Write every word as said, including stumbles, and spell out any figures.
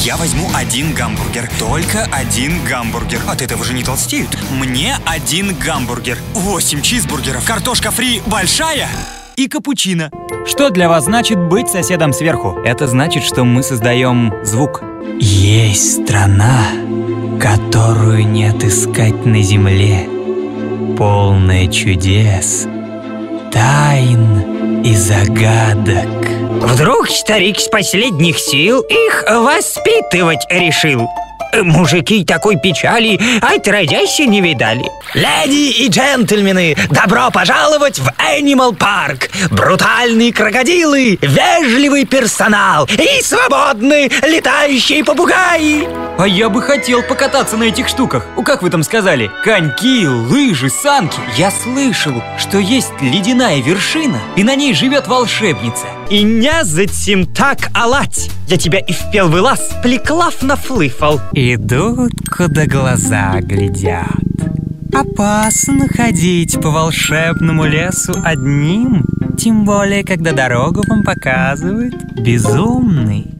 Я возьму один гамбургер. Только один гамбургер. От этого же не толстеют. Мне один гамбургер. Восемь чизбургеров. Картошка фри большая и капучино. Что для вас значит быть соседом сверху? Это значит, что мы создаем звук. Есть страна, которую не отыскать на земле, полная чудес, тайн и загадок. Вдруг старик с последних сил их воспитывать решил. Мужики такой печали отродясь не видали. Леди и джентльмены, добро пожаловать в Animal Park. Брутальные крокодилы, вежливый персонал и свободные летающие попугаи. А я бы хотел покататься на этих штуках. Ну, как вы там сказали? Коньки, лыжи, санки. Я слышал, что есть ледяная вершина, и на ней живет волшебница. И не затем так алать. Я тебя и в первый раз плеклав нафлыфал. Идут, куда глаза глядят. Опасно ходить по волшебному лесу одним, тем более, когда дорогу вам показывает безумный